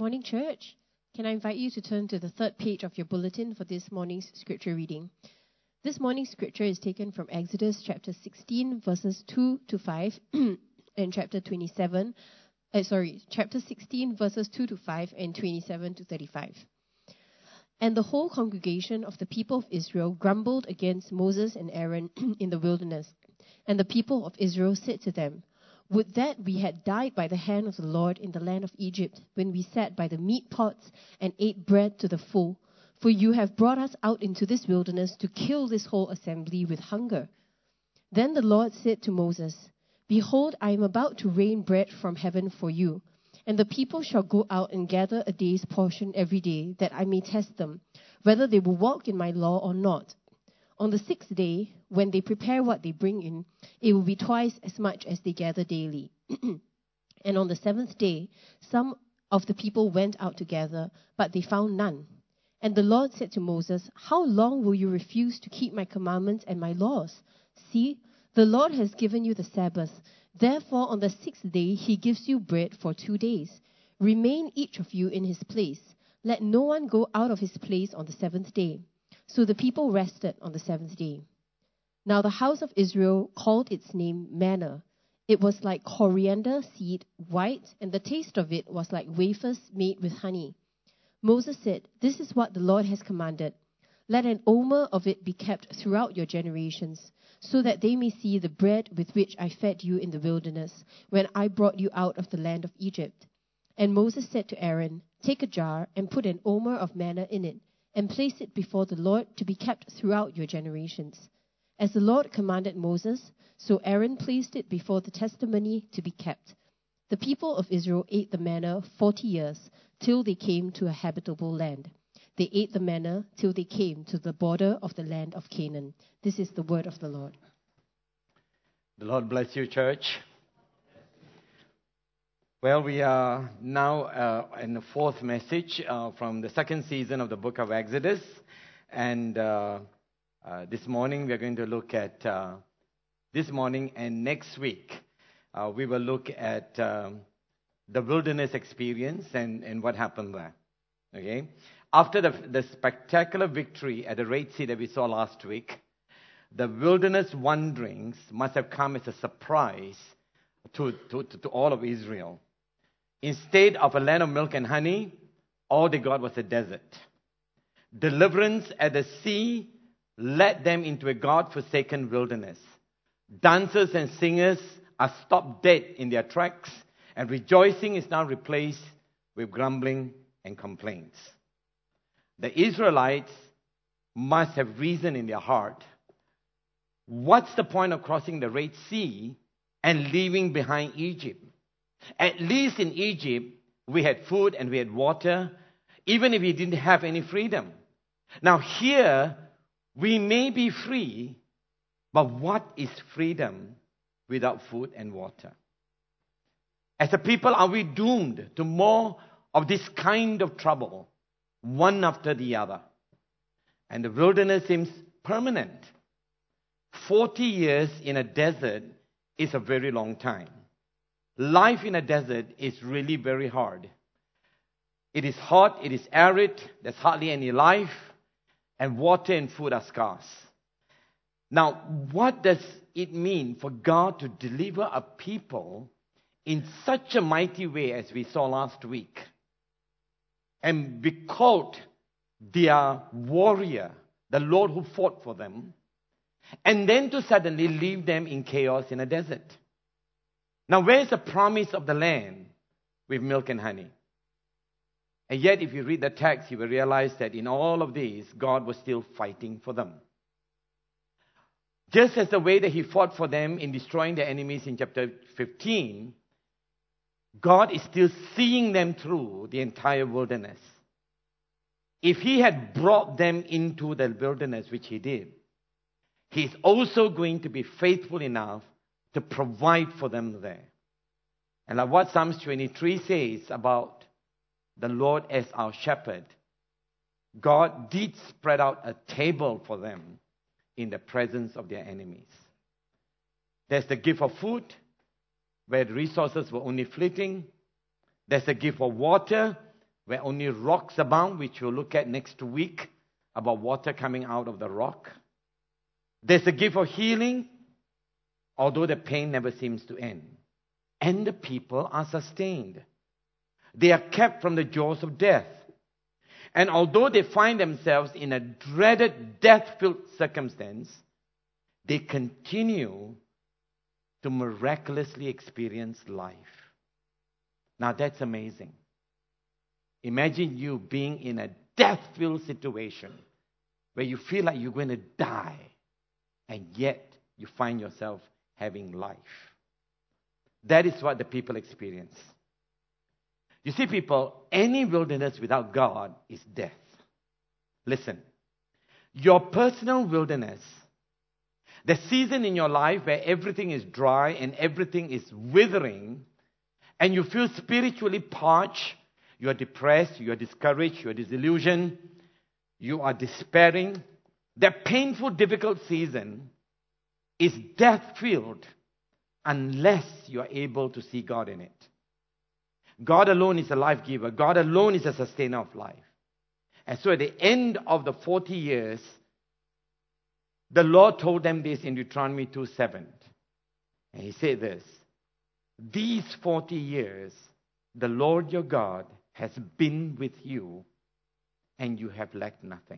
Morning, church. Can I invite you to turn to the third page of your bulletin for this morning's scripture reading? This morning's scripture is taken from Exodus chapter 16, verses 2 to 5, and chapter 16, verses 2 to 5, and 27 to 35. And the whole congregation of the people of Israel grumbled against Moses and Aaron in the wilderness. And the people of Israel said to them, "Would that we had died by the hand of the Lord in the land of Egypt, when we sat by the meat pots and ate bread to the full. For you have brought us out into this wilderness to kill this whole assembly with hunger." Then the Lord said to Moses, "Behold, I am about to rain bread from heaven for you. And the people shall go out and gather a day's portion every day, that I may test them, whether they will walk in my law or not. On the sixth day, when they prepare what they bring in, it will be twice as much as they gather daily." And on the seventh day, some of the people went out to gather, but they found none. And the Lord said to Moses, "How long will you refuse to keep my commandments and my laws? See, the Lord has given you the Sabbath. Therefore, on the sixth day, he gives you bread for 2 days. Remain each of you in his place. Let no one go out of his place on the seventh day." So the people rested on the seventh day. Now the house of Israel called its name manna. It was like coriander seed, white, and the taste of it was like wafers made with honey. Moses said, "This is what the Lord has commanded. Let an omer of it be kept throughout your generations, so that they may see the bread with which I fed you in the wilderness, when I brought you out of the land of Egypt." And Moses said to Aaron, "Take a jar and put an omer of manna in it, and place it before the Lord to be kept throughout your generations." As the Lord commanded Moses, so Aaron placed it before the testimony to be kept. The people of Israel ate the manna 40 years, till they came to a habitable land. They ate the manna till they came to the border of the land of Canaan. This is the word of the Lord. The Lord bless you, church. Well, we are now in the fourth message from the second season of the book of Exodus. And this morning we are going to look at, this morning and next week, we will look at the wilderness experience and what happened there. Okay? After the spectacular victory at the Red Sea that we saw last week, the wilderness wanderings must have come as a surprise to all of Israel. Instead of a land of milk and honey, all they got was a desert. Deliverance at the sea led them into a God-forsaken wilderness. Dancers and singers are stopped dead in their tracks, and rejoicing is now replaced with grumbling and complaints. The Israelites must have reasoned in their heart, what's the point of crossing the Red Sea and leaving behind Egypt? At least in Egypt, we had food and we had water, even if we didn't have any freedom. Now here, we may be free, but what is freedom without food and water? As a people, are we doomed to more of this kind of trouble, one after the other? And the wilderness seems permanent. 40 years in a desert is a very long time. Life in a desert is really very hard. It is hot, it is arid, there's hardly any life, and water and food are scarce. Now, what does it mean for God to deliver a people in such a mighty way as we saw last week, and be called their warrior, the Lord who fought for them, and then to suddenly leave them in chaos in a desert? Now, where's the promise of the land with milk and honey? And yet, if you read the text, you will realize that in all of these, God was still fighting for them. Just as the way that He fought for them in destroying their enemies in chapter 15, God is still seeing them through the entire wilderness. If He had brought them into the wilderness, which He did, He's also going to be faithful enough to provide for them there. And like what Psalms 23 says about the Lord as our shepherd, God did spread out a table for them in the presence of their enemies. There's the gift of food, where the resources were only fleeting. There's the gift of water, where only rocks abound, which we'll look at next week, about water coming out of the rock. There's a gift of healing, although the pain never seems to end. And the people are sustained. They are kept from the jaws of death. And although they find themselves in a dreaded, death-filled circumstance, they continue to miraculously experience life. Now that's amazing. Imagine you being in a death-filled situation where you feel like you're going to die, and yet you find yourself having life. That is what the people experience. You see, people, any wilderness without God is death. Listen, your personal wilderness, the season in your life where everything is dry and everything is withering, and you feel spiritually parched, you are depressed, you are discouraged, you are disillusioned, you are despairing. That painful, difficult season is death-filled unless you are able to see God in it. God alone is a life giver. God alone is a sustainer of life. And so at the end of the 40 years, the Lord told them this in Deuteronomy 2:7. And He said this, "These 40 years, the Lord your God has been with you, and you have lacked nothing."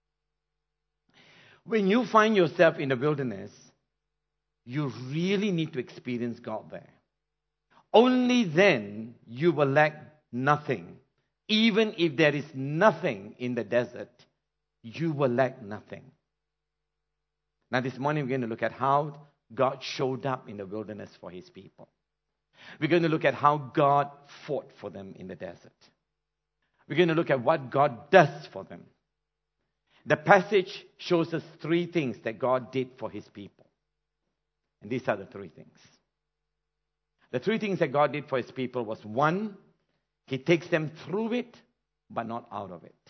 When you find yourself in the wilderness, you really need to experience God there. Only then you will lack nothing. Even if there is nothing in the desert, you will lack nothing. Now this morning we're going to look at how God showed up in the wilderness for His people. We're going to look at how God fought for them in the desert. We're going to look at what God does for them. The passage shows us three things that God did for His people. And these are the three things. The three things that God did for His people was, one, He takes them through it, but not out of it.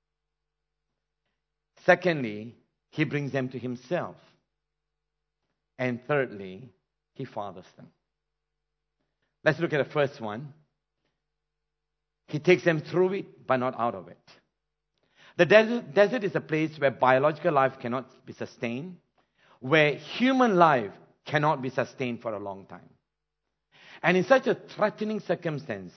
Secondly, He brings them to Himself. And thirdly, He fathers them. Let's look at the first one. He takes them through it, but not out of it. The desert is a place where biological life cannot be sustained, where human life cannot be sustained for a long time. And in such a threatening circumstance,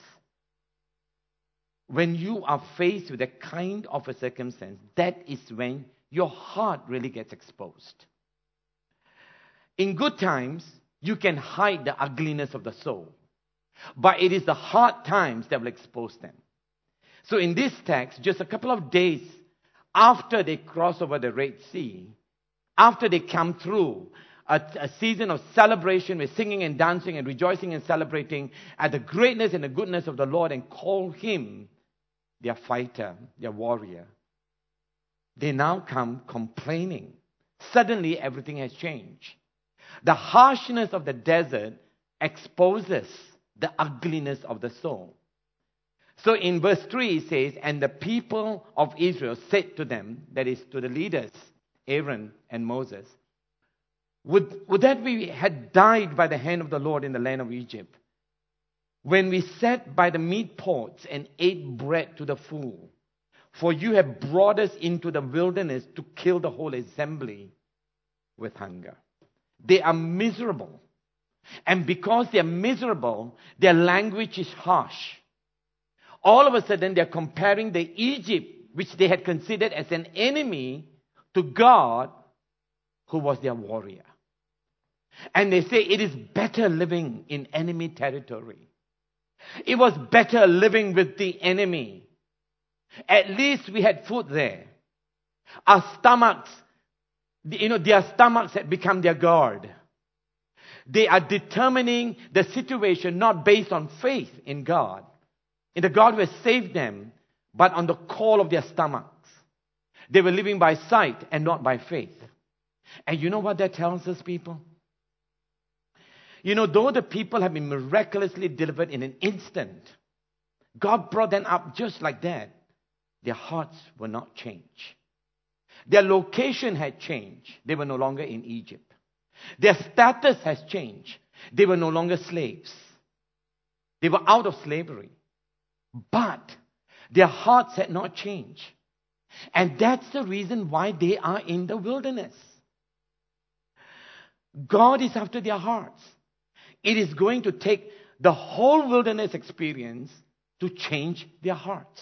when you are faced with a kind of a circumstance, that is when your heart really gets exposed. In good times, you can hide the ugliness of the soul. But it is the hard times that will expose them. So in this text, just a couple of days after they cross over the Red Sea, after they come through a season of celebration with singing and dancing and rejoicing and celebrating at the greatness and the goodness of the Lord and call Him their fighter, their warrior, they now come complaining. Suddenly everything has changed. The harshness of the desert exposes the ugliness of the soul. So in verse 3 it says, "And the people of Israel said to them," that is to the leaders, Aaron and Moses, Would that we had died by the hand of the Lord in the land of Egypt, when we sat by the meat pots and ate bread to the full. For you have brought us into the wilderness to kill the whole assembly with hunger." They are miserable. And because they are miserable, their language is harsh. All of a sudden, they are comparing the Egypt, which they had considered as an enemy, to God, who was their warrior. And they say it is better living in enemy territory. It was better living with the enemy. At least we had food there. Our stomachs, their stomachs had become their God. They are determining the situation not based on faith in God, in the God who has saved them, but on the call of their stomachs. They were living by sight and not by faith. And you know what that tells us, people? Though the people have been miraculously delivered in an instant, God brought them up just like that. Their hearts were not changed. Their location had changed. They were no longer in Egypt. Their status has changed. They were no longer slaves. They were out of slavery. But Their hearts had not changed. And that's the reason why they are in the wilderness. God is after their hearts. It is going to take the whole wilderness experience to change their hearts.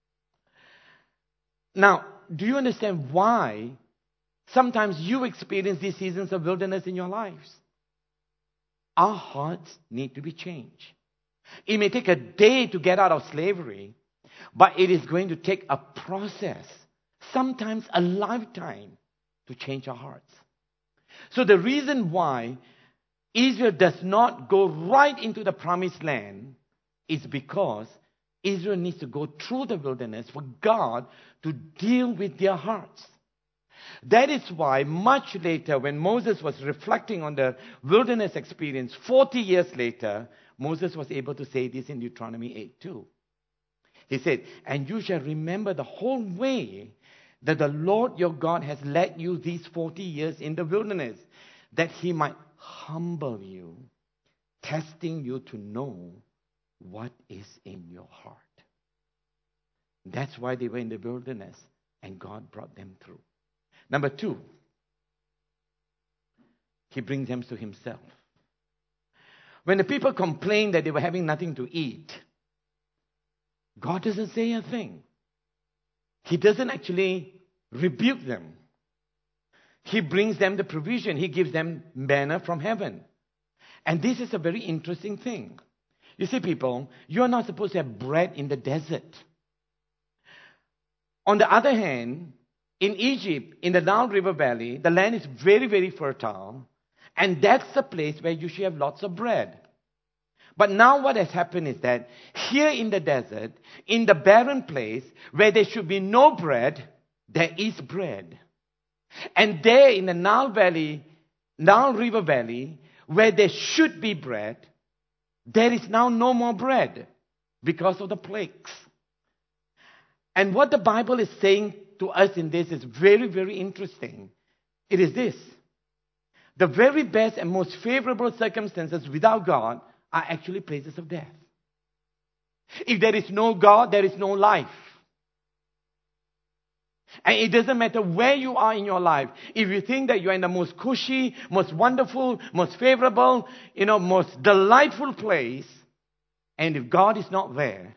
Now, do you understand why sometimes you experience these seasons of wilderness in your lives? Our hearts need to be changed. It may take a day to get out of slavery, but it is going to take a process, sometimes a lifetime, to change our hearts. So the reason why Israel does not go right into the promised land is because Israel needs to go through the wilderness for God to deal with their hearts. That is why much later, when Moses was reflecting on the wilderness experience, 40 years later, Moses was able to say this in Deuteronomy 8:2. He said, "And you shall remember the whole way that the Lord your God has led you these 40 years in the wilderness, that he might humble you, testing you to know what is in your heart." That's why they were in the wilderness, and God brought them through. Number 2, he brings them to himself. When the people complained that they were having nothing to eat, God doesn't say a thing. He doesn't actually rebuke them. He brings them the provision. He gives them manna from heaven. And this is a very interesting thing. You see, people, you are not supposed to have bread in the desert. On the other hand, in Egypt, in the Nile River Valley, the land is very, very fertile. And that's the place where you should have lots of bread. But now what has happened is that here in the desert, in the barren place where there should be no bread, there is bread. And there in the Nile River Valley, where there should be bread, there is now no more bread because of the plagues. And what the Bible is saying to us in this is very, very interesting. It is this: the very best and most favorable circumstances without God are actually places of death. If there is no God, there is no life. And it doesn't matter where you are in your life. If you think that you're in the most cushy, most wonderful, most favorable, most delightful place, and if God is not there,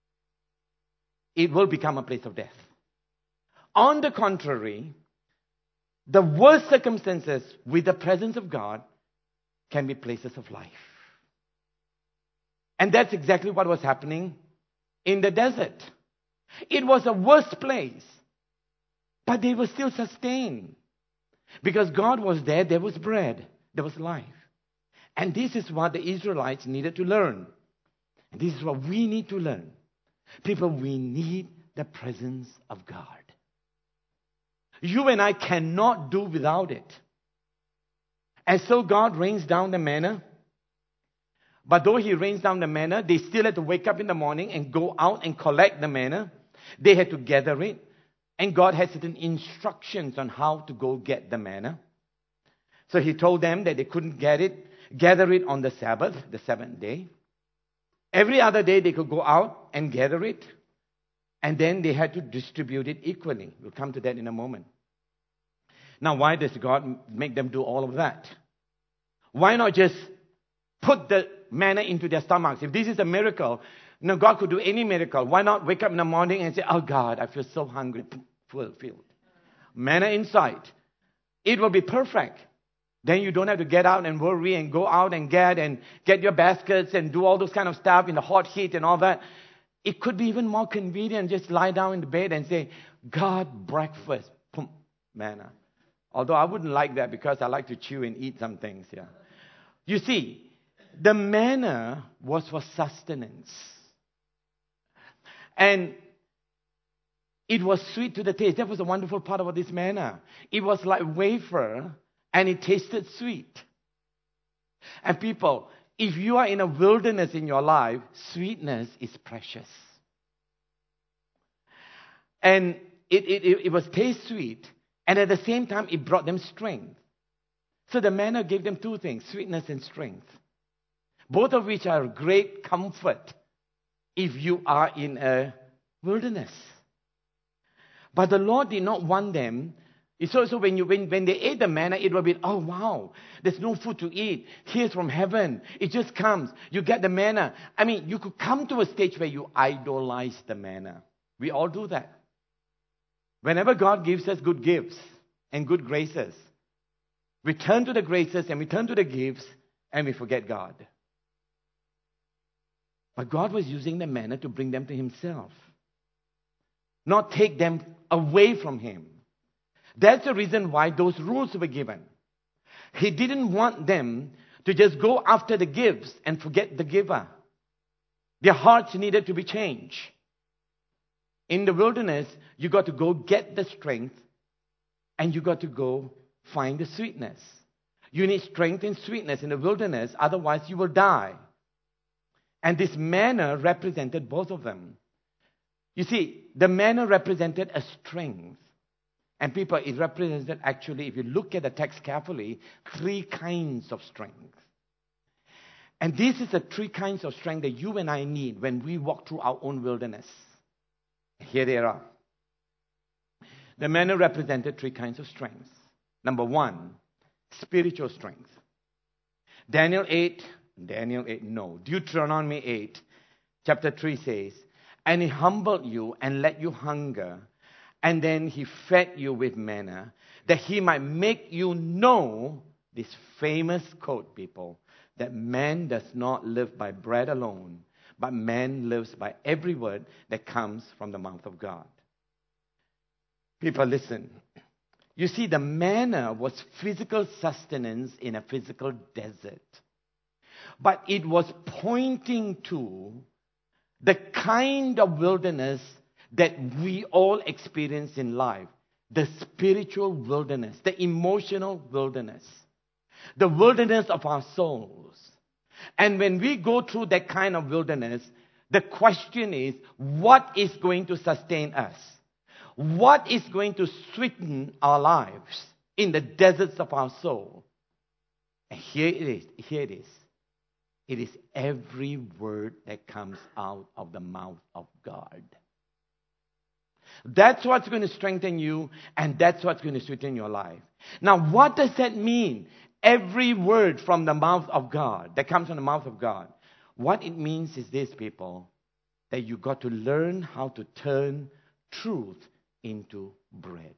it will become a place of death. On the contrary, the worst circumstances with the presence of God can be places of life. And that's exactly what was happening in the desert. It was a worst place, but they were still sustained. Because God was there, there was bread, there was life. And this is what the Israelites needed to learn. And this is what we need to learn. People, we need the presence of God. You and I cannot do without it. And so God rains down the manna. But though he rains down the manna, they still had to wake up in the morning and go out and collect the manna. They had to gather it. And God had certain instructions on how to go get the manna. So he told them that they couldn't gather it on the Sabbath, the seventh day. Every other day they could go out and gather it. And then they had to distribute it equally. We'll come to that in a moment. Now, why does God make them do all of that? Why not just put the manna into their stomachs? If this is a miracle, God could do any miracle. Why not wake up in the morning and say, "Oh God, I feel so hungry," fulfilled. Manna inside. It will be perfect. Then you don't have to get out and worry and go out and get your baskets and do all those kind of stuff in the hot heat and all that. It could be even more convenient. Just lie down in the bed and say, "God, breakfast." Boom, manna. Although I wouldn't like that because I like to chew and eat some things. Yeah. You see, the manna was for sustenance. And it was sweet to the taste. That was a wonderful part about this manna. It was like wafer and it tasted sweet. And people, if you are in a wilderness in your life, sweetness is precious. And it was taste sweet. And at the same time, it brought them strength. So the manna gave them two things, sweetness and strength. Both of which are great comfort if you are in a wilderness. But the Lord did not want them. So when they ate the manna, it will be, oh wow, there's no food to eat. Here's from heaven. It just comes. You get the manna. I mean, you could come to a stage where you idolize the manna. We all do that. Whenever God gives us good gifts and good graces, we turn to the graces and we turn to the gifts and we forget God. But God was using the manna to bring them to Himself, not take them away from Him. That's the reason why those rules were given. He didn't want them to just go after the gifts and forget the giver. Their hearts needed to be changed. In the wilderness, you got to go get the strength and you got to go find the sweetness. You need strength and sweetness in the wilderness, otherwise you will die. And this manna represented both of them. You see, the manna represented a strength. And people, it represented actually, if you look at the text carefully, 3 kinds of strength. And this is the 3 kinds of strength that you and I need when we walk through our own wilderness. Here they are. The manna represented 3 kinds of strengths. Number 1, spiritual strength. Deuteronomy 8, chapter 3 says, and He humbled you and let you hunger, and then He fed you with manna, that He might make you know, this famous quote, people, that man does not live by bread alone, but man lives by every word that comes from the mouth of God. People, listen. You see, the manna was physical sustenance in a physical desert. But it was pointing to the kind of wilderness that we all experience in life. The spiritual wilderness, the emotional wilderness, the wilderness of our souls. And when we go through that kind of wilderness, the question is, what is going to sustain us? What is going to sweeten our lives in the deserts of our soul? And here it is. It is every word that comes out of the mouth of God. That's what's going to strengthen you, and that's what's going to sweeten your life. Now, what does that mean? Every word from the mouth of God, that comes from the mouth of God. What it means is this, people, that you got to learn how to turn truth into bread.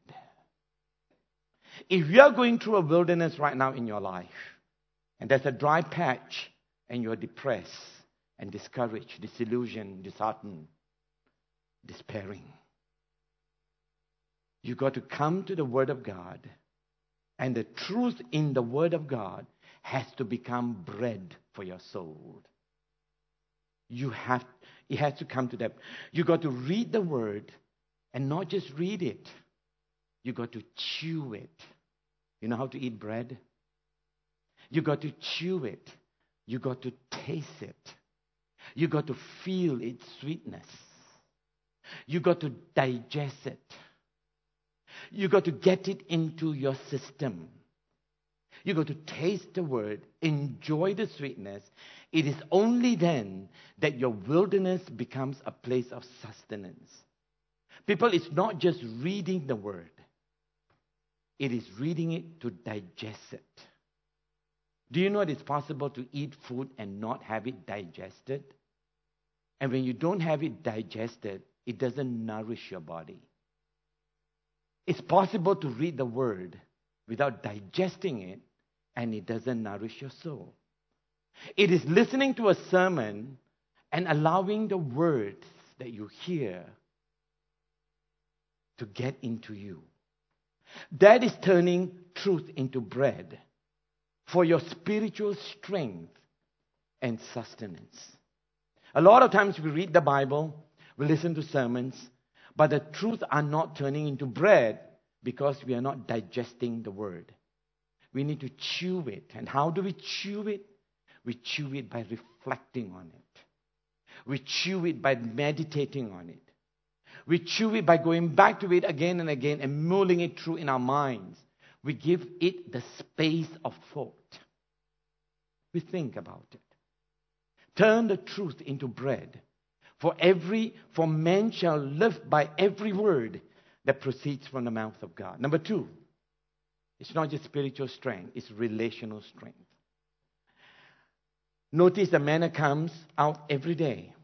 If you're going through a wilderness right now in your life, and there's a dry patch, and you're depressed and discouraged, disillusioned, disheartened, despairing, you got to come to the Word of God, and the truth in the Word of God has to become bread for your soul. It has to come to that. You got to read the Word, and not just read it. You got to chew it. You know how to eat bread? You got to chew it. You got to taste it. You got to feel its sweetness. You got to digest it. You got to get it into your system. You got to taste the Word, enjoy the sweetness. It is only then that your wilderness becomes a place of sustenance. People, it's not just reading the Word. It is reading it to digest it. Do you know it's possible to eat food and not have it digested? And when you don't have it digested, it doesn't nourish your body. It's possible to read the Word without digesting it, and it doesn't nourish your soul. It is listening to a sermon and allowing the words that you hear to get into you. That is turning truth into bread for your spiritual strength and sustenance. A lot of times we read the Bible, we listen to sermons, but the truths are not turning into bread because we are not digesting the Word. We need to chew it. And how do we chew it? We chew it by reflecting on it. We chew it by meditating on it. We chew it by going back to it again and again and mulling it through in our minds. We give it the space of thought. We think about it. Turn the truth into bread For man shall live by every word that proceeds from the mouth of God. Number 2, it's not just spiritual strength, it's relational strength. Notice the manna comes out every day.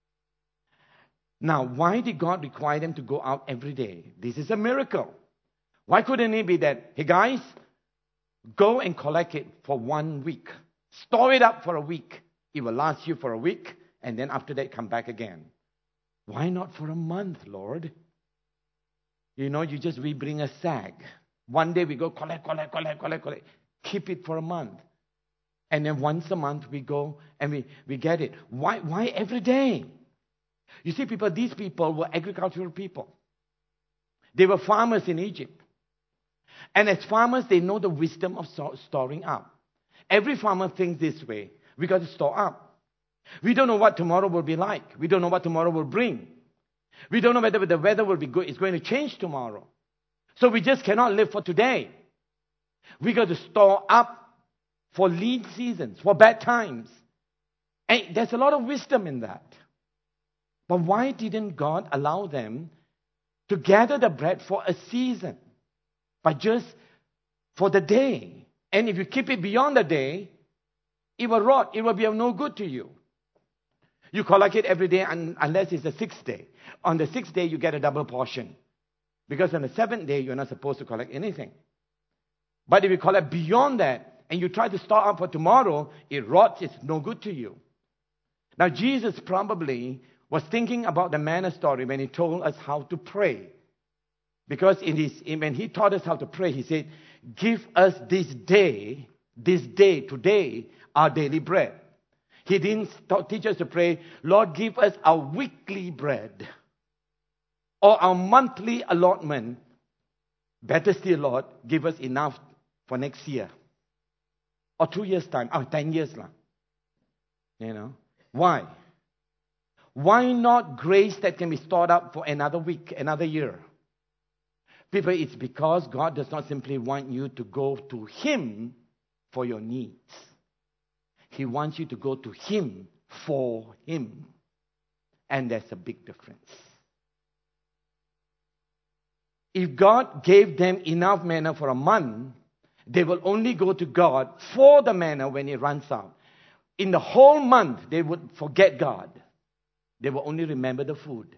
Now, why did God require them to go out every day? This is a miracle. Why couldn't it be that, hey guys, go and collect it for 1 week. Store it up for a week. It will last you for a week, and then after that, come back again. Why not for a month, Lord? You bring a sack. One day we go collect. Keep it for a month. And then once a month we go and we get it. Why every day? You see, these people were agricultural people. They were farmers in Egypt. And as farmers, they know the wisdom of storing up. Every farmer thinks this way. We got to store up. We don't know what tomorrow will be like. We don't know what tomorrow will bring. We don't know whether the weather will be good. It's going to change tomorrow. So we just cannot live for today. We got to store up for lean seasons, for bad times. And there's a lot of wisdom in that. But why didn't God allow them to gather the bread for a season? But just for the day. And if you keep it beyond the day, it will rot. It will be of no good to you. You collect it every day unless it's the 6th day. On the 6th day, you get a double portion. Because on the 7th day, you're not supposed to collect anything. But if you collect beyond that, and you try to store up for tomorrow, it rots. It's no good to you. Now, Jesus probably was thinking about the manna story when he told us how to pray. Because when he taught us how to pray, he said, give us today, our daily bread. He didn't teach us to pray, Lord, give us our weekly bread or our monthly allotment. Better still, Lord, give us enough for next year or 2 years' time, or 10 years. Why? Why not grace that can be stored up for another week, another year? People, it's because God does not simply want you to go to Him for your needs. He wants you to go to Him for Him. And there's a big difference. If God gave them enough manna for a month, they will only go to God for the manna when it runs out. In the whole month, they would forget God. They will only remember the food.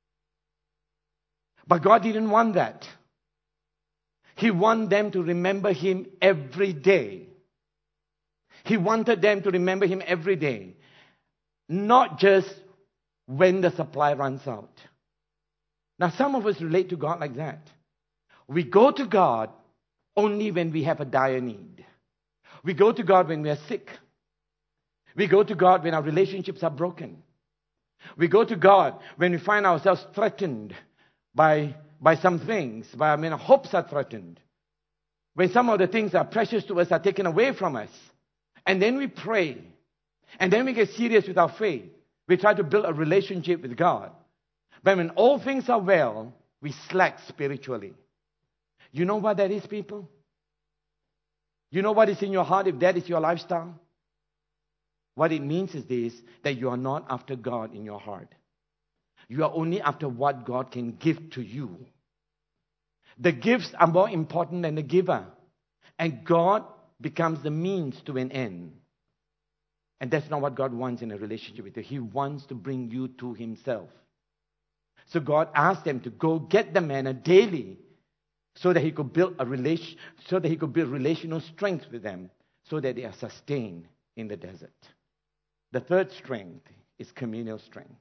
But God didn't want that. He wanted them to remember Him every day. He wanted them to remember Him every day. Not just when the supply runs out. Now, some of us relate to God like that. We go to God only when we have a dire need. We go to God when we are sick. We go to God when our relationships are broken. We go to God when we find ourselves threatened by some things, our hopes are threatened. When some of the things that are precious to us are taken away from us. And then we pray. And then we get serious with our faith. We try to build a relationship with God. But when all things are well, we slack spiritually. You know what that is, people? You know what is in your heart if that is your lifestyle? What it means is this, that you are not after God in your heart. You are only after what God can give to you. The gifts are more important than the giver. And God becomes the means to an end. And that's not what God wants in a relationship with you. He wants to bring you to Himself. So God asked them to go get the manna daily so that He could build relational strength with them so that they are sustained in the desert. The third strength is communal strength.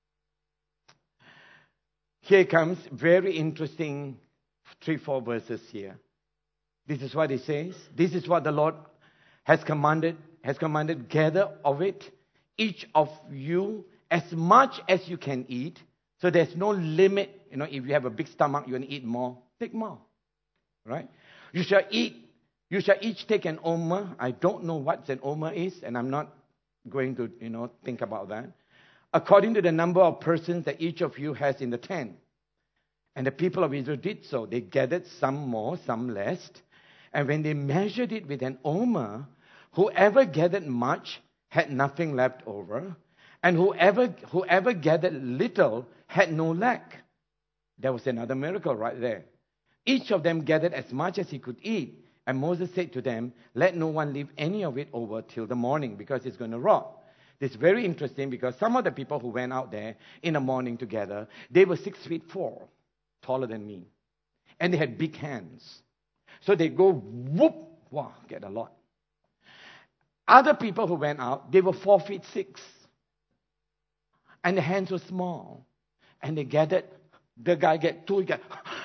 Here comes very interesting 3-4 verses here. This is what it says. This is what the Lord has commanded, gather of it, each of you, as much as you can eat. So there's no limit. If you have a big stomach, you want to eat more, take more. Right? You shall each take an omer. I don't know what an omer is, and I'm not going to, think about that. According to the number of persons that each of you has in the tent. And the people of Israel did so. They gathered some more, some less. And when they measured it with an omer, whoever gathered much had nothing left over. And whoever gathered little had no lack. That was another miracle right there. Each of them gathered as much as he could eat. And Moses said to them, let no one leave any of it over till the morning, because it's going to rot. This is very interesting, because some of the people who went out there in the morning together, they were 6'4", taller than me. And they had big hands. So they go, whoop, wow, get a lot. Other people who went out, they were 4'6". And the hands were small. And they gathered, the guy get two, he get,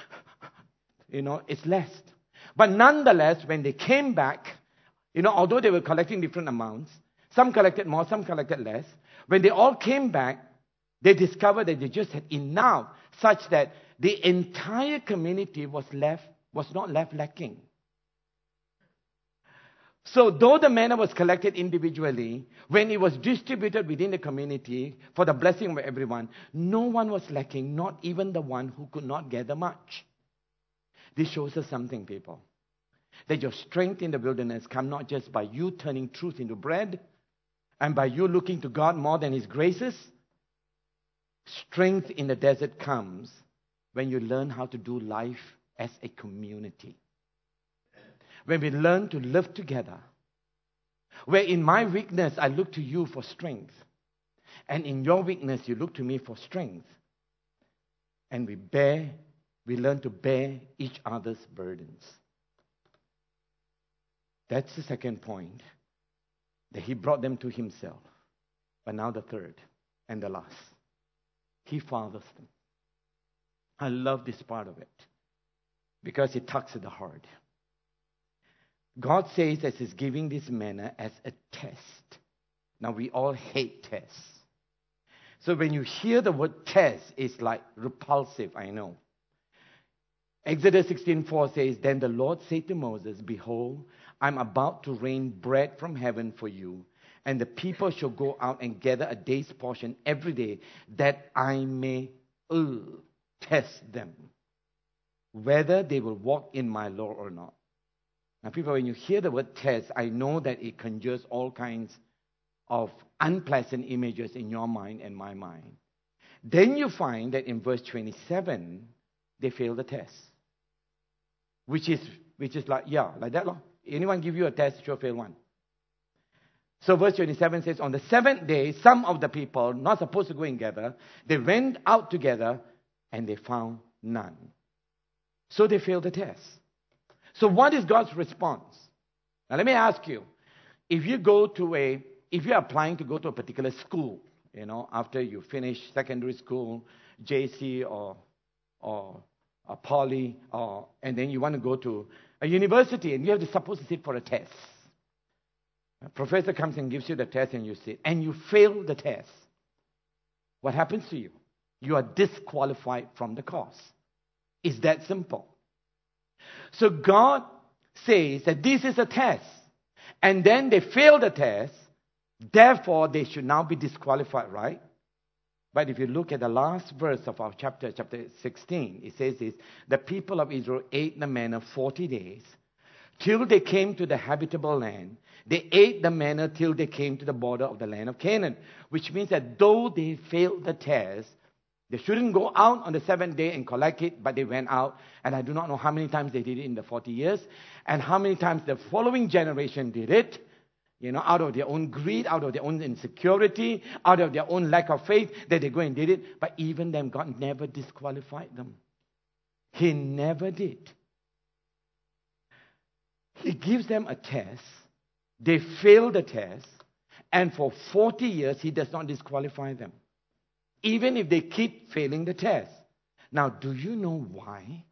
it's less. But nonetheless, when they came back, although they were collecting different amounts, some collected more, some collected less. When they all came back, they discovered that they just had enough, such that the entire community was not left lacking. So though the manna was collected individually, when it was distributed within the community for the blessing of everyone, no one was lacking, not even the one who could not gather much. This shows us something, people. That your strength in the wilderness comes not just by you turning truth into bread and by you looking to God more than His graces. Strength in the desert comes when you learn how to do life as a community. When we learn to live together. Where in my weakness, I look to you for strength. And in your weakness, you look to me for strength. And we learn to bear each other's burdens. That's the second point. That He brought them to Himself. But now the third and the last. He fathers them. I love this part of it. Because it tugs at the heart. God says that He's giving this manna as a test. Now we all hate tests. So when you hear the word test, it's like repulsive, I know. Exodus 16:4 says, then the Lord said to Moses, behold, I'm about to rain bread from heaven for you, and the people shall go out and gather a day's portion every day, that I may test them, whether they will walk in my law or not. Now, people, when you hear the word test, I know that it conjures all kinds of unpleasant images in your mind and my mind. Then you find that in verse 27, they fail the test. Which is like that. Anyone give you a test, you'll fail one. So verse 27 says, on the seventh day, some of the people, not supposed to go and gather, they went out together and they found none. So they failed the test. So what is God's response? Now let me ask you, if you're applying to go to a particular school, after you finish secondary school, JC or a poly, and then you want to go to a university and you're supposed to sit for a test. A professor comes and gives you the test and you sit, and you fail the test. What happens to you? You are disqualified from the course. It's that simple. So God says that this is a test, and then they fail the test, therefore they should now be disqualified, right? But if you look at the last verse of our chapter 16, it says this, the people of Israel ate the manna 40 days, till they came to the habitable land. They ate the manna till they came to the border of the land of Canaan, which means that though they failed the test, they shouldn't go out on the seventh day and collect it, but they went out, and I do not know how many times they did it in the 40 years, and how many times the following generation did it, out of their own greed, out of their own insecurity, out of their own lack of faith, that they go and did it. But even then, God never disqualified them. He never did. He gives them a test. They fail the test. And for 40 years, He does not disqualify them. Even if they keep failing the test. Now, do you know why?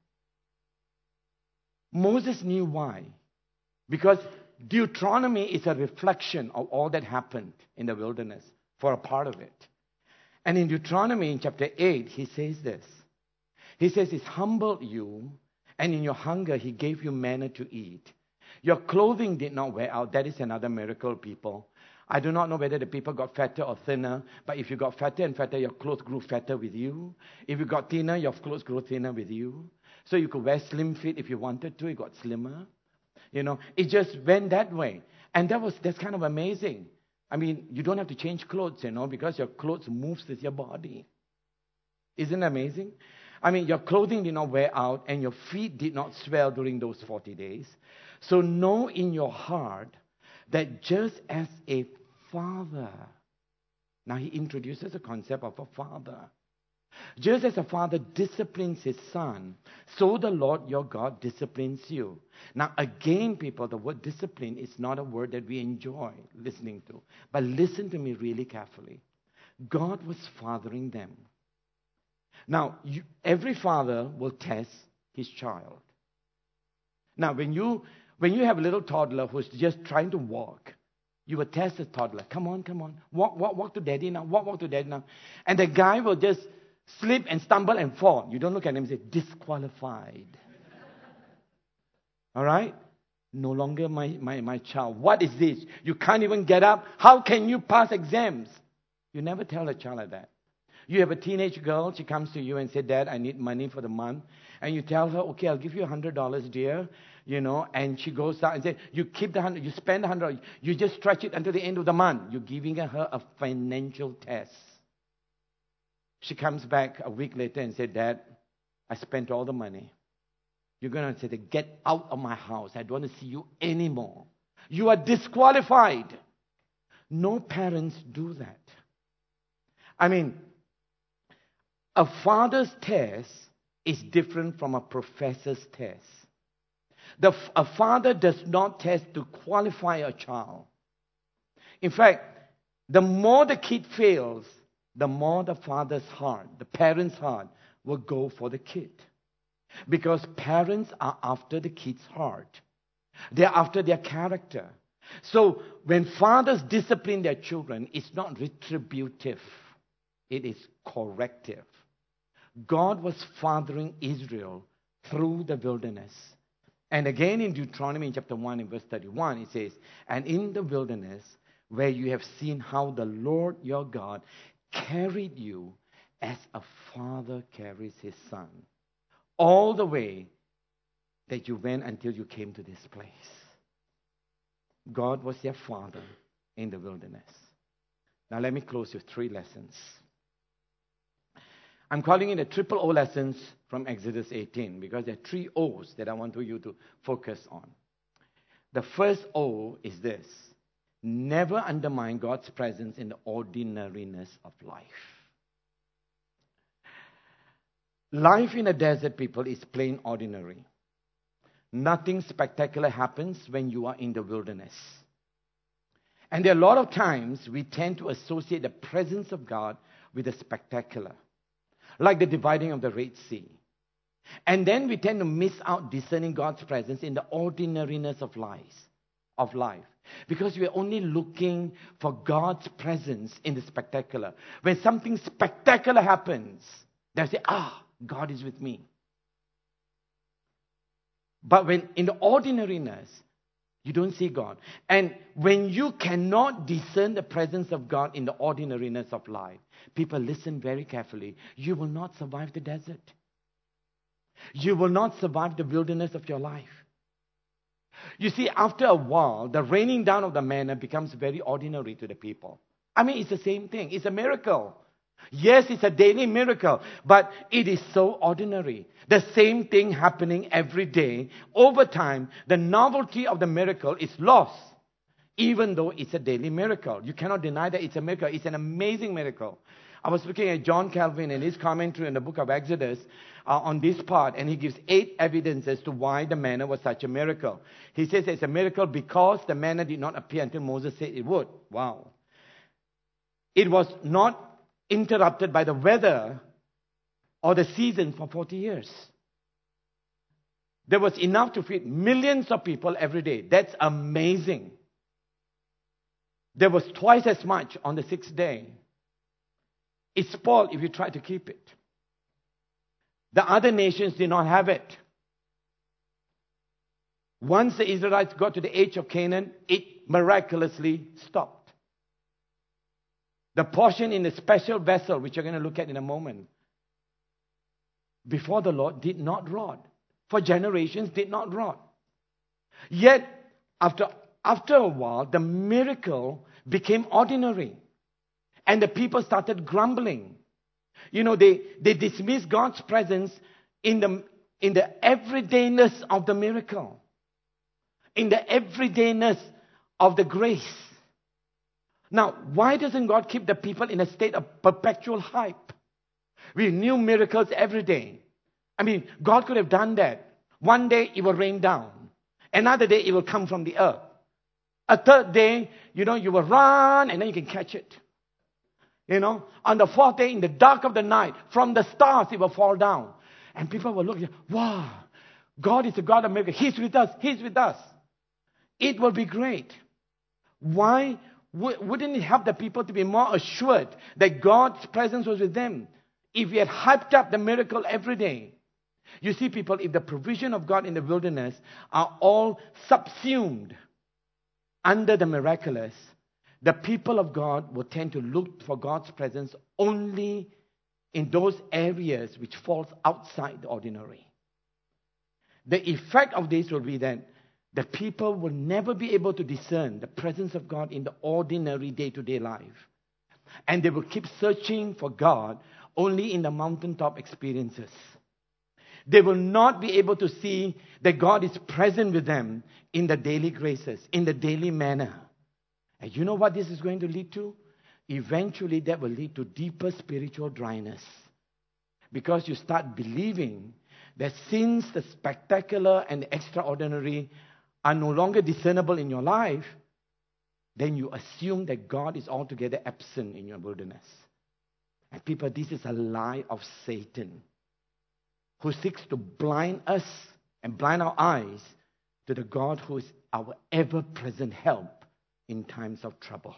Moses knew why. Because Deuteronomy is a reflection of all that happened in the wilderness for a part of it. And in Deuteronomy in chapter 8, he says this. He says, He's humbled you, and in your hunger He gave you manna to eat. Your clothing did not wear out. That is another miracle, people. I do not know whether the people got fatter or thinner, but if you got fatter and fatter, your clothes grew fatter with you. If you got thinner, your clothes grew thinner with you. So you could wear slim fit if you wanted to. You got slimmer. It just went that way. And that's kind of amazing. I mean, you don't have to change clothes, because your clothes moves with your body. Isn't it amazing? I mean, your clothing did not wear out and your feet did not swell during those 40 days. So know in your heart that just as a father, now he introduces the concept of a father. Just as a father disciplines his son, so the Lord your God disciplines you. Now again, people, the word discipline is not a word that we enjoy listening to. But listen to me really carefully. God was fathering them. Now, every father will test his child. Now, when you have a little toddler who's just trying to walk, you will test the toddler. Come on. Walk to daddy now. Walk to daddy now. And the guy will just slip and stumble and fall. You don't look at him and say, disqualified. All right? No longer my child. What is this? You can't even get up. How can you pass exams? You never tell a child like that. You have a teenage girl. She comes to you and says, Dad, I need money for the month. And you tell her, okay, I'll give you $100, dear. And she goes out and says, you keep the 100, you spend the 100, you just stretch it until the end of the month. You're giving her a financial test. She comes back a week later and said, Dad, I spent all the money. You're going to say, get out of my house. I don't want to see you anymore. You are disqualified. No parents do that. I mean, a father's test is different from a professor's test. A father does not test to qualify a child. In fact, the more the kid fails, the more the father's heart, the parent's heart, will go for the kid. Because parents are after the kid's heart. They're after their character. So when fathers discipline their children, it's not retributive. It is corrective. God was fathering Israel through the wilderness. And again in Deuteronomy chapter 1 in verse 31, it says, and in the wilderness where you have seen how the Lord your God carried you as a father carries his son, all the way that you went until you came to this place. God was their father in the wilderness. Now let me close with 3 lessons. I'm calling it the triple O lessons from Exodus 18 because there are 3 O's that I want you to focus on. The first O is this: never undermine God's presence in the ordinariness of life. Life in a desert, people, is plain ordinary. Nothing spectacular happens when you are in the wilderness. And there are a lot of times we tend to associate the presence of God with the spectacular, like the dividing of the Red Sea. And then we tend to miss out discerning God's presence in the ordinariness of life. Because we are only looking for God's presence in the spectacular. When something spectacular happens, they say, God is with me. But when in the ordinariness, you don't see God. And when you cannot discern the presence of God in the ordinariness of life, people, listen very carefully. You will not survive the desert. You will not survive the wilderness of your life. You see, after a while, the raining down of the manna becomes very ordinary to the people. I mean, it's the same thing. It's a miracle. Yes, it's a daily miracle, but it is so ordinary. The same thing happening every day. Over time, the novelty of the miracle is lost, even though it's a daily miracle. You cannot deny that it's a miracle. It's an amazing miracle. I was looking at John Calvin in his commentary in the book of Exodus on this part, and he gives 8 evidences to why the manna was such a miracle. He says it's a miracle because the manna did not appear until Moses said it would. Wow. It was not interrupted by the weather or the season for 40 years. There was enough to feed millions of people every day. That's amazing. There was twice as much on the 6th day. It's spoiled if you try to keep it. The other nations did not have it. Once the Israelites got to the age of Canaan, it miraculously stopped. The portion in the special vessel, which you're going to look at in a moment, before the Lord did not rot. For generations did not rot. Yet, after a while, the miracle became ordinary. And the people started grumbling. They dismissed God's presence in the everydayness of the miracle, in the everydayness of the grace. Now, why doesn't God keep the people in a state of perpetual hype? We new miracles every day. God could have done that. One day it will rain down. Another day it will come from the earth. A third day, you will run and then you can catch it. On the fourth day, in the dark of the night, from the stars it will fall down. And people will look, wow, God is a God of miracles. He's with us. He's with us. It will be great. Why wouldn't it help the people to be more assured that God's presence was with them if we had hyped up the miracle every day? You see, people, if the provision of God in the wilderness are all subsumed under the miraculous, the people of God will tend to look for God's presence only in those areas which falls outside the ordinary. The effect of this will be that the people will never be able to discern the presence of God in the ordinary day-to-day life. And they will keep searching for God only in the mountaintop experiences. They will not be able to see that God is present with them in the daily graces, in the daily manner. And you know what this is going to lead to? Eventually that will lead to deeper spiritual dryness. Because you start believing that since the spectacular and the extraordinary are no longer discernible in your life, then you assume that God is altogether absent in your wilderness. And people, this is a lie of Satan, who seeks to blind us and blind our eyes to the God who is our ever-present help in times of trouble.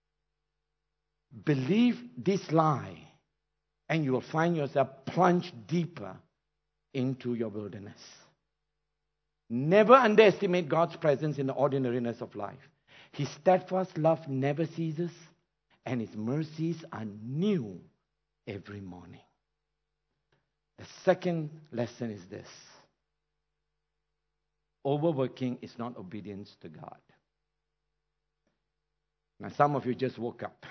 Believe this lie, and you will find yourself plunged deeper into your wilderness. Never underestimate God's presence in the ordinariness of life. His steadfast love never ceases, and His mercies are new every morning. The second lesson is this: overworking is not obedience to God. Now, some of you just woke up.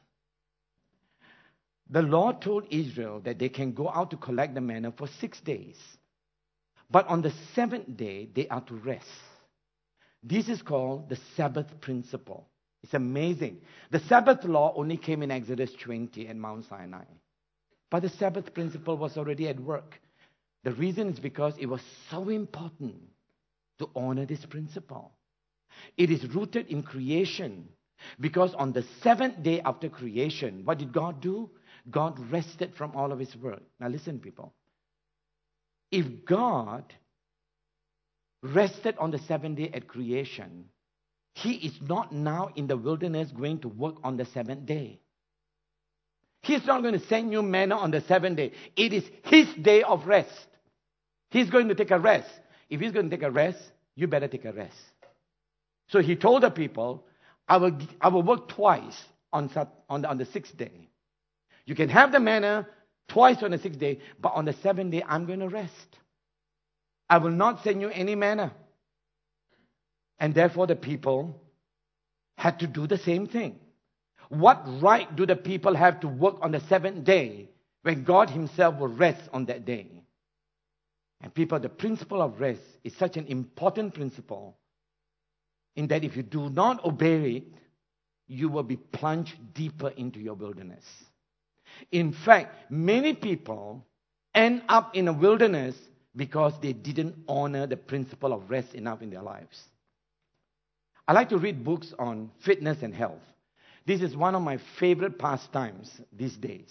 The Lord told Israel that they can go out to collect the manna for 6 days. But on the seventh day, they are to rest. This is called the Sabbath principle. It's amazing. The Sabbath law only came in Exodus 20 at Mount Sinai. But the Sabbath principle was already at work. The reason is because it was so important to honor this principle. It is rooted in creation. Because on the seventh day after creation, what did God do? God rested from all of His work. Now listen, people. If God rested on the seventh day at creation, He is not now in the wilderness going to work on the seventh day. He's not going to send you manna on the seventh day. It is His day of rest. He's going to take a rest. If He's going to take a rest, you better take a rest. So He told the people, I will work twice on the sixth day. You can have the manna twice on the sixth day, but on the seventh day, I'm going to rest. I will not send you any manna. And therefore, the people had to do the same thing. What right do the people have to work on the seventh day when God Himself will rest on that day? And people, the principle of rest is such an important principle in that if you do not obey it, you will be plunged deeper into your wilderness. In fact, many people end up in a wilderness because they didn't honor the principle of rest enough in their lives. I like to read books on fitness and health. This is one of my favorite pastimes these days.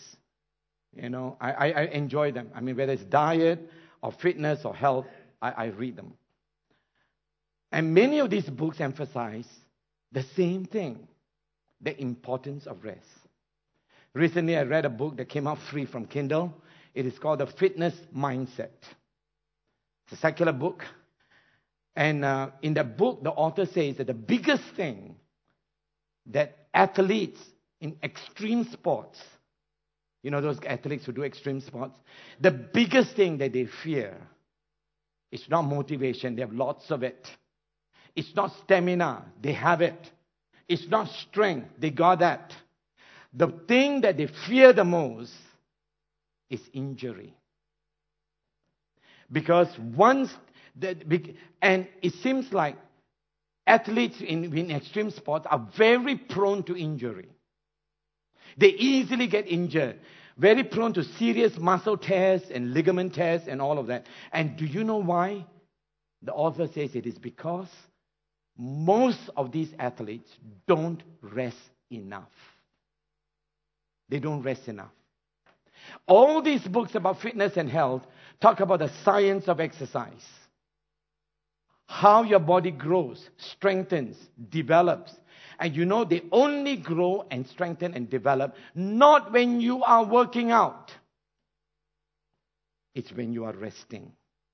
I enjoy them. Whether it's diet or fitness or health, I read them. And many of these books emphasize the same thing, the importance of rest. Recently, I read a book that came out free from Kindle. It is called The Fitness Mindset. It's a secular book. And in the book, the author says that the biggest thing that athletes in extreme sports, those athletes who do extreme sports, the biggest thing that they fear is not motivation. They have lots of it. It's not stamina. They have it. It's not strength. They got that. The thing that they fear the most is injury. Because and it seems like athletes in extreme sports are very prone to injury. They easily get injured. Very prone to serious muscle tears and ligament tears and all of that. And do you know why? The author says it is because most of these athletes don't rest enough. They don't rest enough. All these books about fitness and health talk about the science of exercise. How your body grows, strengthens, develops. And you know, they only grow and strengthen and develop not when you are working out. It's when you are resting.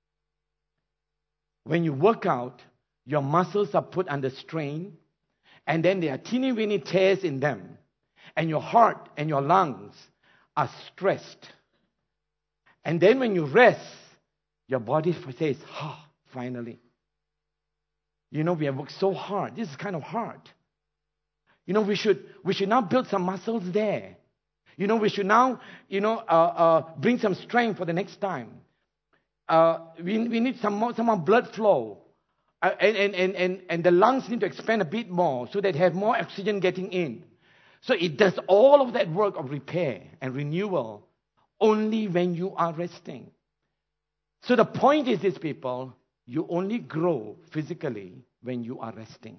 When you work out, your muscles are put under strain, and then there are teeny weeny tears in them, and your heart and your lungs are stressed. And then when you rest, your body says, finally. You know, we have worked so hard. This is kind of hard. You know, we should now build some muscles there. You know, we should now, bring some strength for the next time. We need some more blood flow. And the lungs need to expand a bit more so that they have more oxygen getting in. So it does all of that work of repair and renewal only when you are resting. So the point is this, people, you only grow physically when you are resting.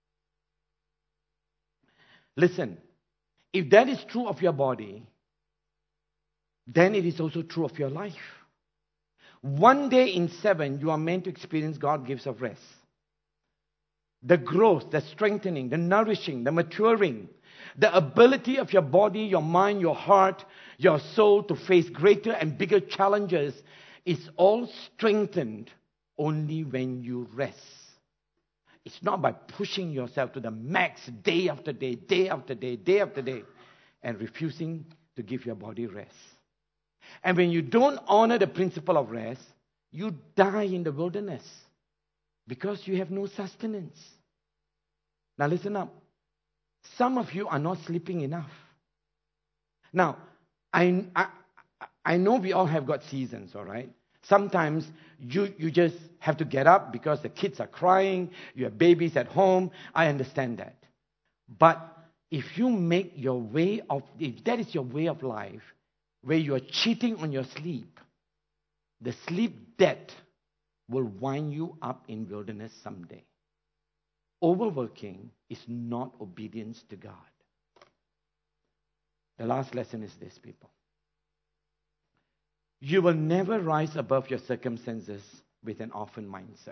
Listen, if that is true of your body, then it is also true of your life. One day in 7, you are meant to experience God's gifts of rest. The growth, the strengthening, the nourishing, the maturing, the ability of your body, your mind, your heart, your soul to face greater and bigger challenges is all strengthened only when you rest. It's not by pushing yourself to the max day after day, day after day, day after day, and refusing to give your body rest. And when you don't honor the principle of rest, you die in the wilderness because you have no sustenance. Now listen up. Some of you are not sleeping enough. Now, I know we all have got seasons, all right? Sometimes you just have to get up because the kids are crying, you have babies at home. I understand that. But if that is your way of life, where you are cheating on your sleep, the sleep debt will wind you up in wilderness someday. Overworking is not obedience to God. The last lesson is this, people. You will never rise above your circumstances with an orphan mindset.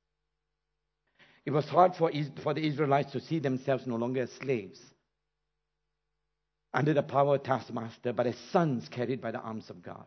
It was hard for the Israelites to see themselves no longer as slaves under the power of taskmaster, but as sons carried by the arms of God.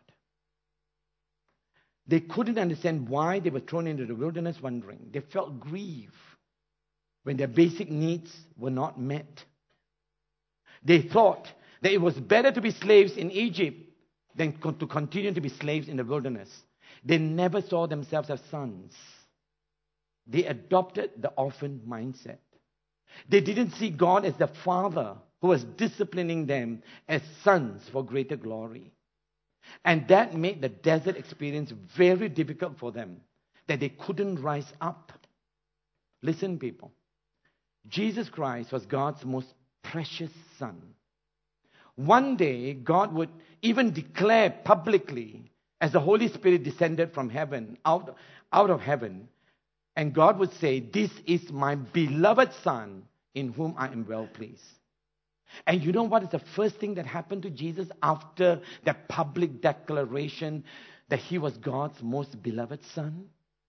They couldn't understand why they were thrown into the wilderness wandering. They felt grief when their basic needs were not met. They thought that it was better to be slaves in Egypt than to continue to be slaves in the wilderness. They never saw themselves as sons. They adopted the orphan mindset. They didn't see God as the father who was disciplining them as sons for greater glory. And that made the desert experience very difficult for them, that they couldn't rise up. Listen, people. Jesus Christ was God's most precious son. One day, God would even declare publicly, as the Holy Spirit descended from heaven, out of heaven, and God would say, "This is my beloved Son, in whom I am well pleased." And you know what is the first thing that happened to Jesus after that public declaration that he was God's most beloved Son?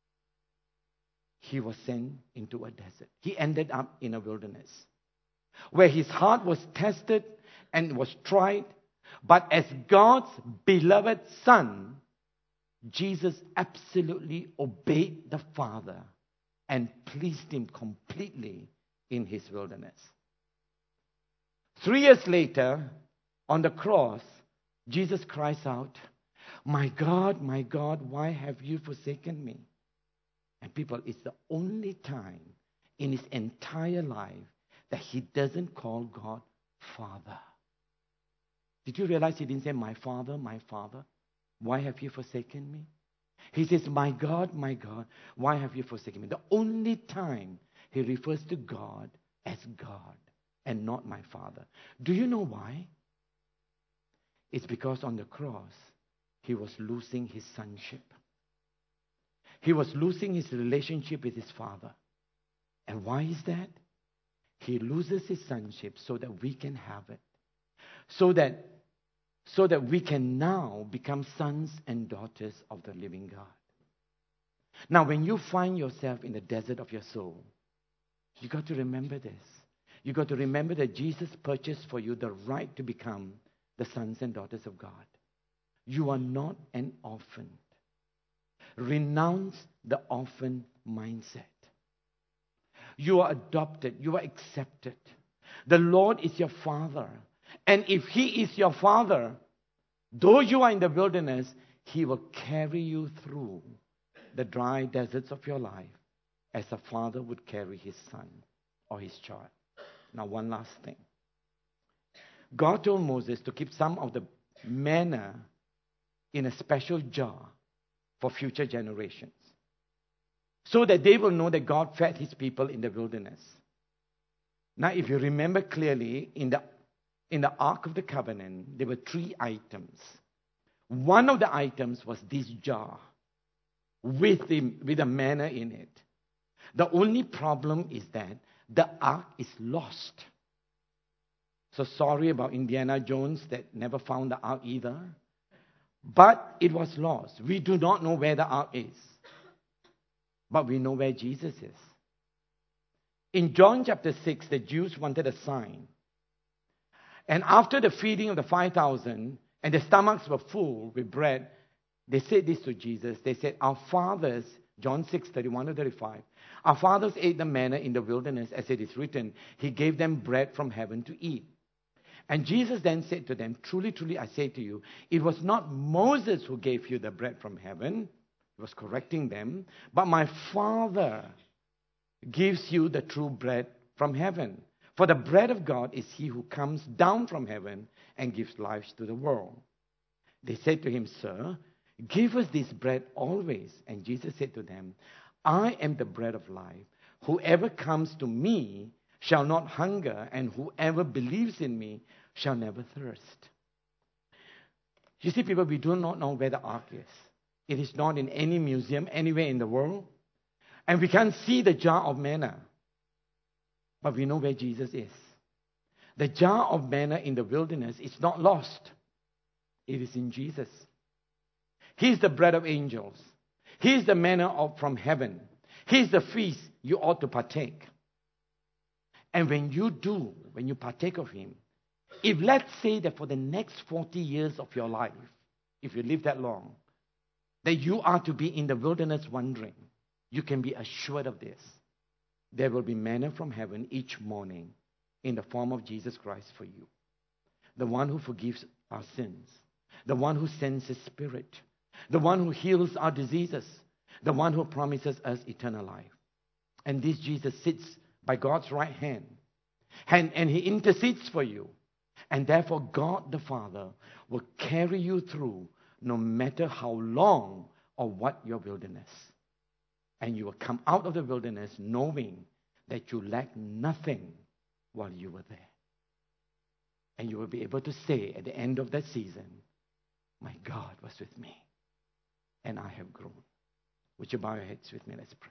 He was sent into a desert. He ended up in a wilderness where his heart was tested and was tried. But as God's beloved Son, Jesus absolutely obeyed the Father and pleased him completely in his wilderness. 3 years later, on the cross, Jesus cries out, my God, why have you forsaken me?" And people, it's the only time in his entire life that he doesn't call God Father. Did you realize he didn't say, my Father, why have you forsaken me? He says, my God, why have you forsaken me? The only time he refers to God as God and not my Father. Do you know why? It's because on the cross, he was losing his sonship. He was losing his relationship with his Father. And why is that? He loses his sonship so that we can have it. So that we can now become sons and daughters of the living God. Now, when you find yourself in the desert of your soul, you got to remember this. You got to remember that Jesus purchased for you the right to become the sons and daughters of God. You are not an orphan. Renounce the orphan mindset. You are adopted. You are accepted. The Lord is your Father. And if he is your Father, though you are in the wilderness, he will carry you through the dry deserts of your life as a father would carry his son or his child. Now, one last thing. God told Moses to keep some of the manna in a special jar for future generations, so that they will know that God fed his people in the wilderness. Now, if you remember clearly, in the Ark of the Covenant, there were 3 items. One of the items was this jar with the manna in it. The only problem is that the ark is lost. So sorry about Indiana Jones that never found the ark either. But it was lost. We do not know where the ark is. But we know where Jesus is. In John chapter 6, the Jews wanted a sign. And after the feeding of the 5,000, and their stomachs were full with bread, they said this to Jesus. They said, our fathers, John 6, 31 to 35, our fathers ate the manna in the wilderness, as it is written, he gave them bread from heaven to eat. And Jesus then said to them, truly, truly, I say to you, it was not Moses who gave you the bread from heaven. He was correcting them. But my Father gives you the true bread from heaven. For the bread of God is he who comes down from heaven and gives life to the world. They said to him, Sir, give us this bread always. And Jesus said to them, I am the bread of life. Whoever comes to me shall not hunger, and whoever believes in me shall never thirst. You see, people, we do not know where the ark is. It is not in any museum anywhere in the world. And we can't see the jar of manna. But we know where Jesus is. The jar of manna in the wilderness is not lost. It is in Jesus. He is the bread of angels. He is the manna from heaven. He is the feast you ought to partake. And when you partake of him, if let's say that for the next 40 years of your life, if you live that long, that you are to be in the wilderness wandering, you can be assured of this. There will be manna from heaven each morning in the form of Jesus Christ for you. The one who forgives our sins. The one who sends his Spirit. The one who heals our diseases. The one who promises us eternal life. And this Jesus sits by God's right hand. And he intercedes for you. And therefore God the Father will carry you through no matter how long or what your wilderness. And you will come out of the wilderness knowing that you lack nothing while you were there. And you will be able to say at the end of that season, my God was with me, and I have grown. Would you bow your heads with me? Let's pray.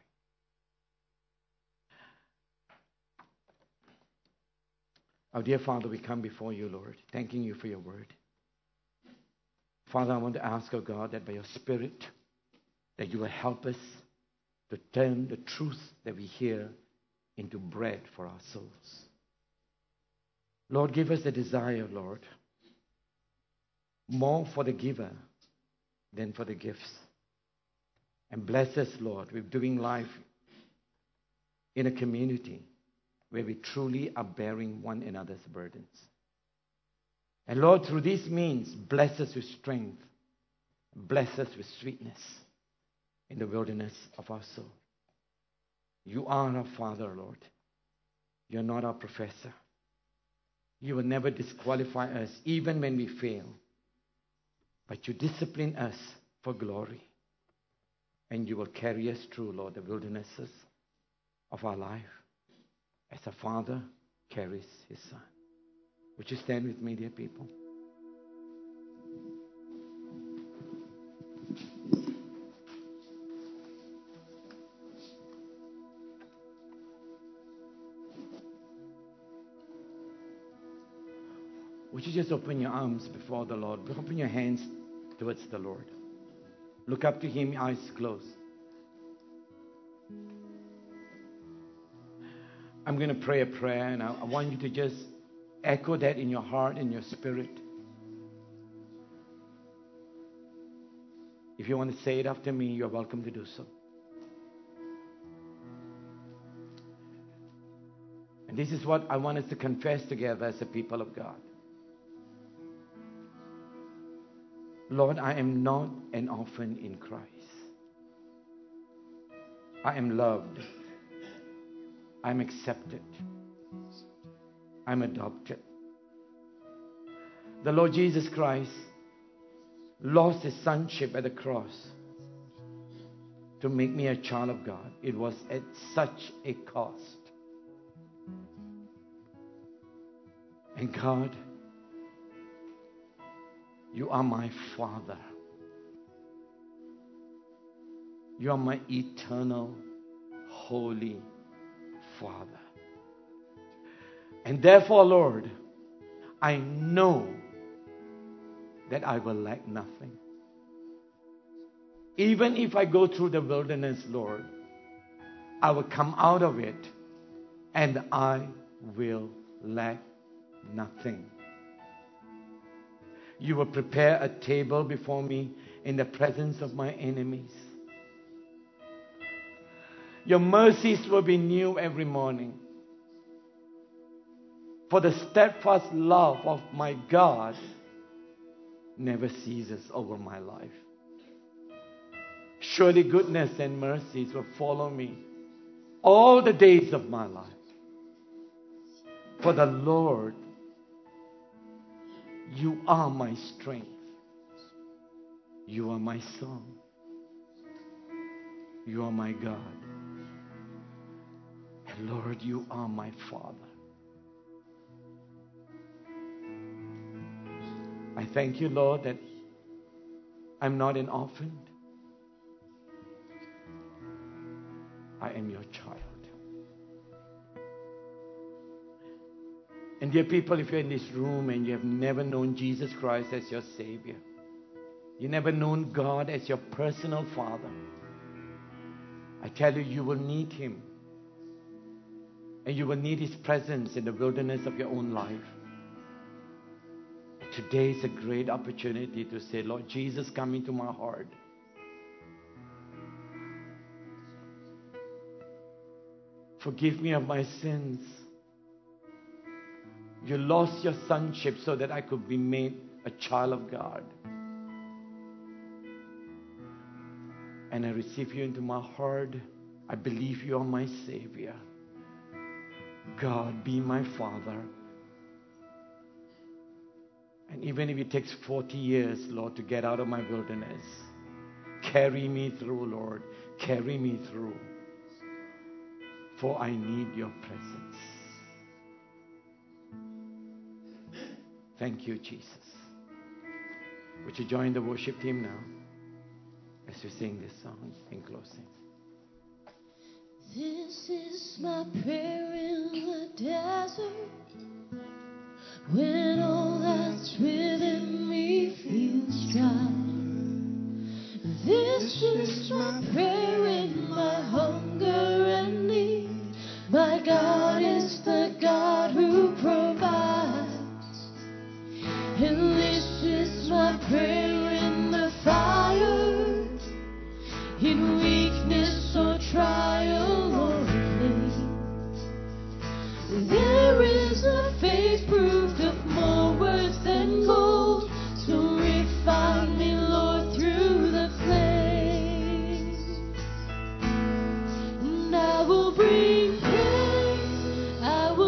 Our dear Father, we come before you, Lord, thanking you for your word. Father, I want to ask, oh God, that by your Spirit, that you will help us to turn the truth that we hear into bread for our souls. Lord, give us a desire, Lord, more for the giver than for the gifts. And bless us, Lord, with doing life in a community where we truly are bearing one another's burdens. And Lord, through these means, bless us with strength. Bless us with sweetness in the wilderness of our soul. You are our Father, Lord. You're not our professor. You will never disqualify us, even when we fail. But you discipline us for glory. And you will carry us through, Lord, the wildernesses of our life, as a father carries his son. Would you stand with me, dear people? Would you just open your arms before the Lord? Open your hands towards the Lord. Look up to Him, eyes closed. I'm going to pray a prayer, and I want you to just echo that in your heart, in your spirit. If you want to say it after me, you're welcome to do so. And this is what I want us to confess together as a people of God. Lord, I am not an orphan in Christ. I am loved. I'm accepted. I'm adopted. The Lord Jesus Christ lost His sonship at the cross to make me a child of God. It was at such a cost. And God, You are my Father. You are my eternal, holy Father. And therefore, Lord, I know that I will lack nothing. Even if I go through the wilderness, Lord, I will come out of it and I will lack nothing. You will prepare a table before me in the presence of my enemies. Your mercies will be new every morning. For the steadfast love of my God never ceases over my life. Surely goodness and mercies will follow me all the days of my life. For the Lord, You are my strength. You are my song. You are my God. And Lord, You are my Father. I thank You, Lord, that I'm not an orphan. I am Your child. And dear people, if you're in this room and you have never known Jesus Christ as your Savior, you never known God as your personal Father, I tell you, you will need Him. And you will need His presence in the wilderness of your own life. Today is a great opportunity to say, Lord Jesus, come into my heart. Forgive me of my sins. You lost Your sonship so that I could be made a child of God. And I receive You into my heart. I believe You are my Savior. God, be my Father. And even if it takes 40 years, Lord, to get out of my wilderness, carry me through, Lord. Carry me through. For I need Your presence. Thank You, Jesus. Would you join the worship team now as we sing this song in closing? This is my prayer in the desert, when all that's within me feels dry. This is my prayer in my hunger and need. My God is the God who provides. And this is my prayer in the fire, in weakness or trial or pain. There is a faith proved of more worth than gold, so refine me, Lord, through the flames. And I will bring praise, I will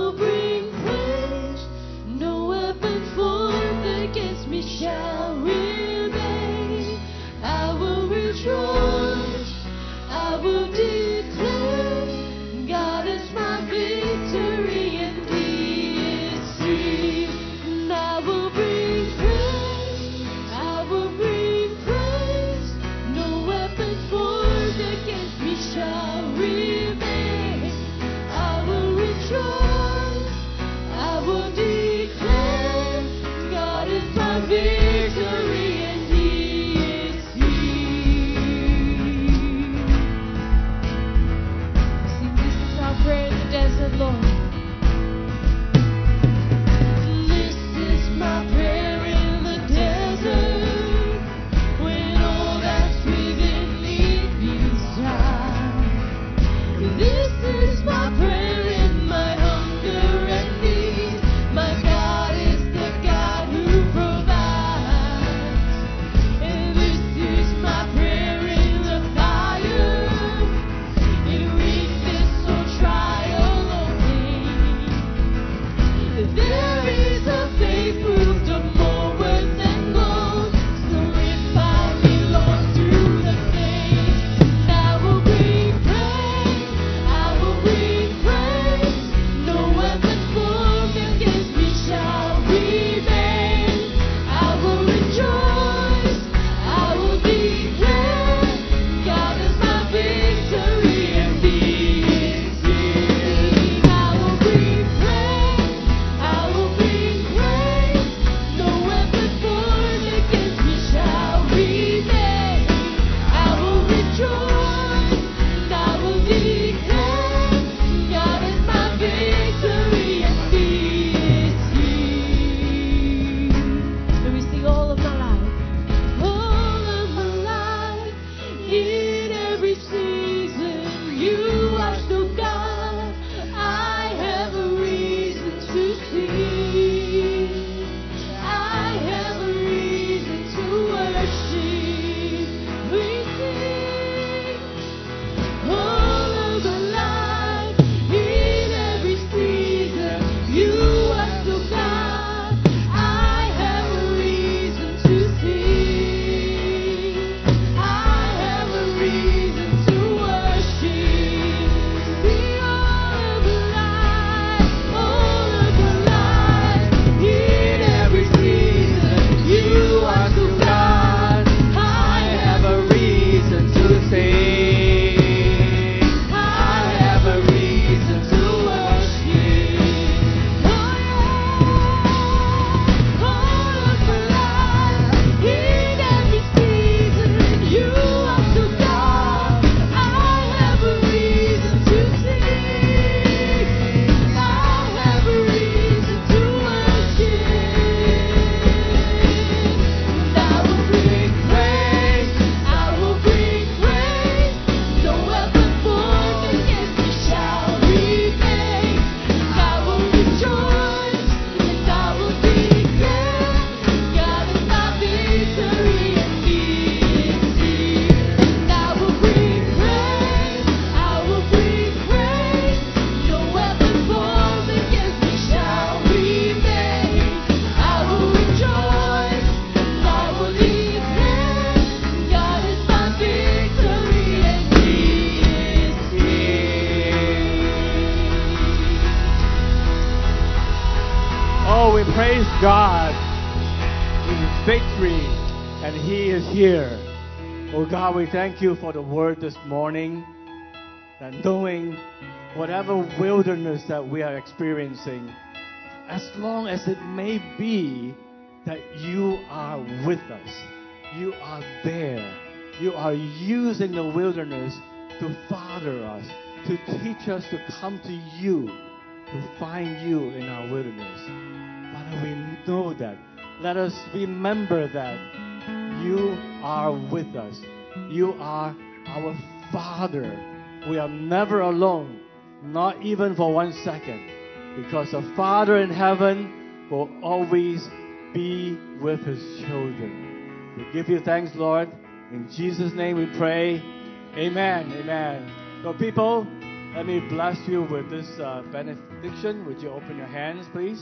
victory, and He is here. Oh God, we thank You for the word this morning, that knowing whatever wilderness that we are experiencing, as long as it may be, that You are with us. You are there. You are using the wilderness to father us, to teach us to come to You, to find You in our wilderness. Father, we know that. Let us remember that You are with us. You are our Father. We are never alone, not even for 1 second, because the Father in heaven will always be with His children. We give You thanks, Lord. In Jesus' name we pray. Amen. Amen. So people, let me bless you with this benediction. Would you open your hands, please?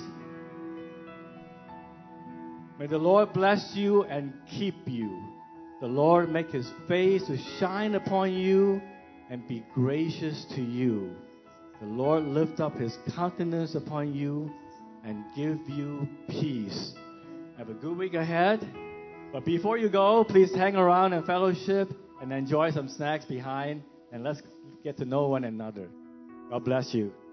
May the Lord bless you and keep you. The Lord make His face to shine upon you and be gracious to you. The Lord lift up His countenance upon you and give you peace. Have a good week ahead. But before you go, please hang around and fellowship and enjoy some snacks behind, and let's get to know one another. God bless you.